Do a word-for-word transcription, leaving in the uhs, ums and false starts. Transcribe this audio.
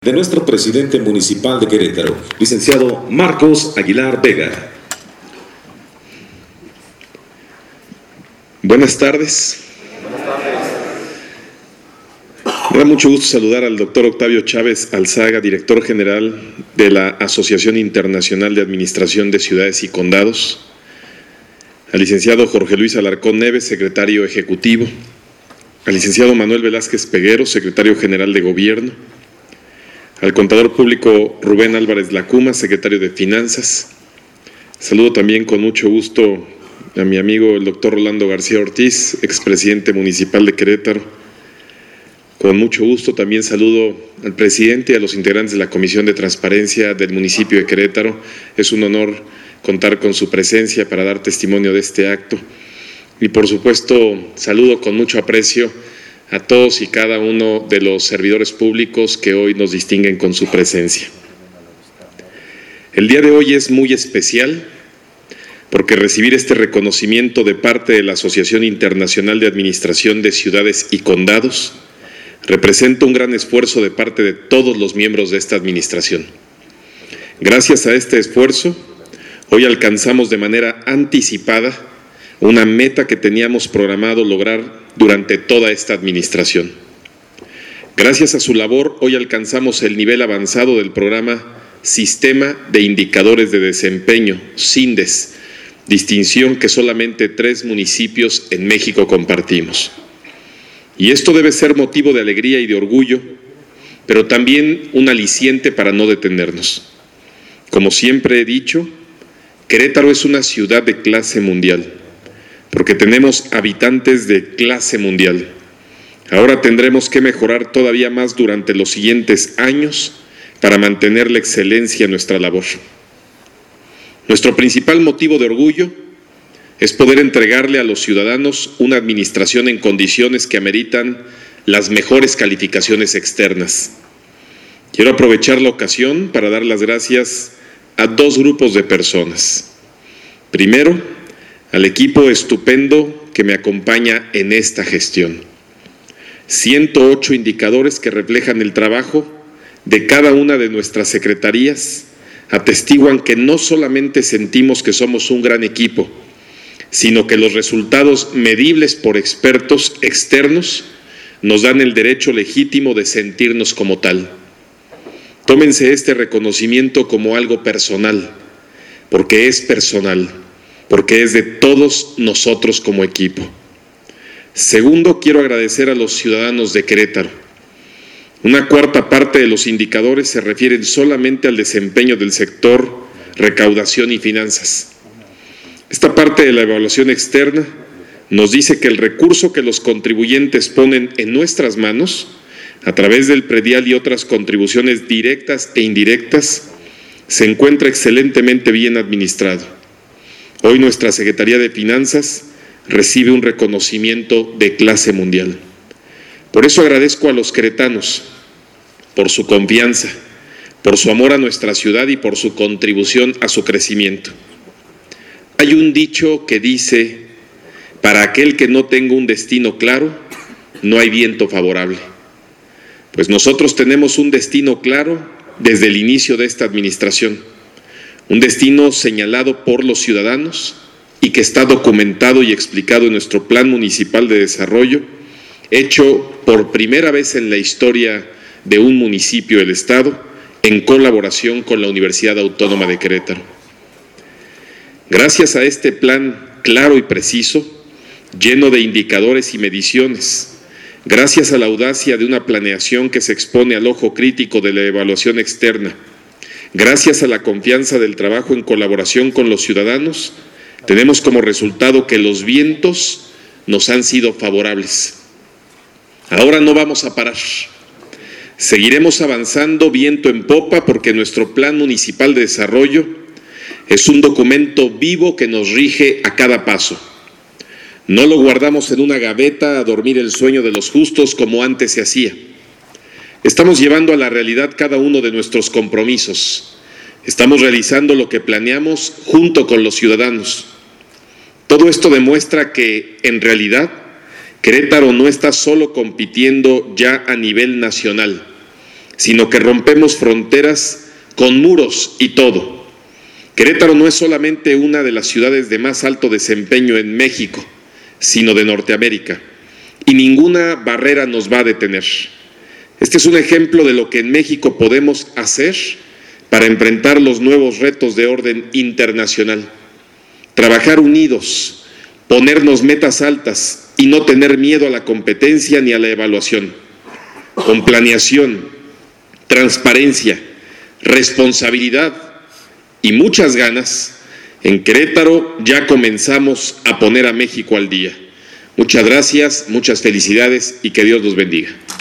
De nuestro presidente municipal de Querétaro, licenciado Marcos Aguilar Vega. Buenas tardes. Buenas tardes. Me da mucho gusto saludar al doctor Octavio Chávez Alzaga, director general de la Asociación Internacional de Administración de Ciudades y Condados, al licenciado Jorge Luis Alarcón Neves, secretario ejecutivo, al licenciado Manuel Velázquez Peguero, secretario general de Gobierno, al contador público Rubén Álvarez Lacuma, secretario de Finanzas. Saludo también con mucho gusto a mi amigo el doctor Rolando García Ortiz, expresidente municipal de Querétaro. Con mucho gusto también saludo al presidente y a los integrantes de la Comisión de Transparencia del municipio de Querétaro. Es un honor contar con su presencia para dar testimonio de este acto. Y por supuesto, saludo con mucho aprecio a todos y cada uno de los servidores públicos que hoy nos distinguen con su presencia. El día de hoy es muy especial porque recibir este reconocimiento de parte de la Asociación Internacional de Administración de Ciudades y Condados representa un gran esfuerzo de parte de todos los miembros de esta administración. Gracias a este esfuerzo, hoy alcanzamos de manera anticipada una meta que teníamos programado lograr durante toda esta administración. Gracias a su labor, hoy alcanzamos el nivel avanzado del programa Sistema de Indicadores de Desempeño, SINDES, distinción que solamente tres municipios en México compartimos. Y esto debe ser motivo de alegría y de orgullo, pero también un aliciente para no detenernos. Como siempre he dicho, Querétaro es una ciudad de clase mundial, porque tenemos habitantes de clase mundial. Ahora tendremos que mejorar todavía más durante los siguientes años para mantener la excelencia en nuestra labor. Nuestro principal motivo de orgullo es poder entregarle a los ciudadanos una administración en condiciones que ameritan las mejores calificaciones externas. Quiero aprovechar la ocasión para dar las gracias a dos grupos de personas. Primero, al equipo estupendo que me acompaña en esta gestión. ciento ocho indicadores que reflejan el trabajo de cada una de nuestras secretarías atestiguan que no solamente sentimos que somos un gran equipo, sino que los resultados medibles por expertos externos nos dan el derecho legítimo de sentirnos como tal. Tómense este reconocimiento como algo personal, porque es personal, porque es de todos nosotros como equipo. Segundo, quiero agradecer a los ciudadanos de Querétaro. Una cuarta parte de los indicadores se refieren solamente al desempeño del sector recaudación y finanzas. Esta parte de la evaluación externa nos dice que el recurso que los contribuyentes ponen en nuestras manos, a través del predial y otras contribuciones directas e indirectas, se encuentra excelentemente bien administrado. Hoy nuestra Secretaría de Finanzas recibe un reconocimiento de clase mundial. Por eso agradezco a los queretanos por su confianza, por su amor a nuestra ciudad y por su contribución a su crecimiento. Hay un dicho que dice: para aquel que no tenga un destino claro, no hay viento favorable. Pues nosotros tenemos un destino claro desde el inicio de esta administración. Un destino señalado por los ciudadanos y que está documentado y explicado en nuestro Plan Municipal de Desarrollo, hecho por primera vez en la historia de un municipio del Estado, en colaboración con la Universidad Autónoma de Querétaro. Gracias a este plan claro y preciso, lleno de indicadores y mediciones, gracias a la audacia de una planeación que se expone al ojo crítico de la evaluación externa, gracias a la confianza del trabajo en colaboración con los ciudadanos, tenemos como resultado que los vientos nos han sido favorables. Ahora no vamos a parar. Seguiremos avanzando viento en popa porque nuestro Plan Municipal de Desarrollo es un documento vivo que nos rige a cada paso. No lo guardamos en una gaveta a dormir el sueño de los justos como antes se hacía. Estamos llevando a la realidad cada uno de nuestros compromisos. Estamos realizando lo que planeamos junto con los ciudadanos. Todo esto demuestra que, en realidad, Querétaro no está solo compitiendo ya a nivel nacional, sino que rompemos fronteras con muros y todo. Querétaro no es solamente una de las ciudades de más alto desempeño en México, sino de Norteamérica, y ninguna barrera nos va a detener. Este es un ejemplo de lo que en México podemos hacer para enfrentar los nuevos retos de orden internacional. Trabajar unidos, ponernos metas altas y no tener miedo a la competencia ni a la evaluación. Con planeación, transparencia, responsabilidad y muchas ganas, en Querétaro ya comenzamos a poner a México al día. Muchas gracias, muchas felicidades y que Dios los bendiga.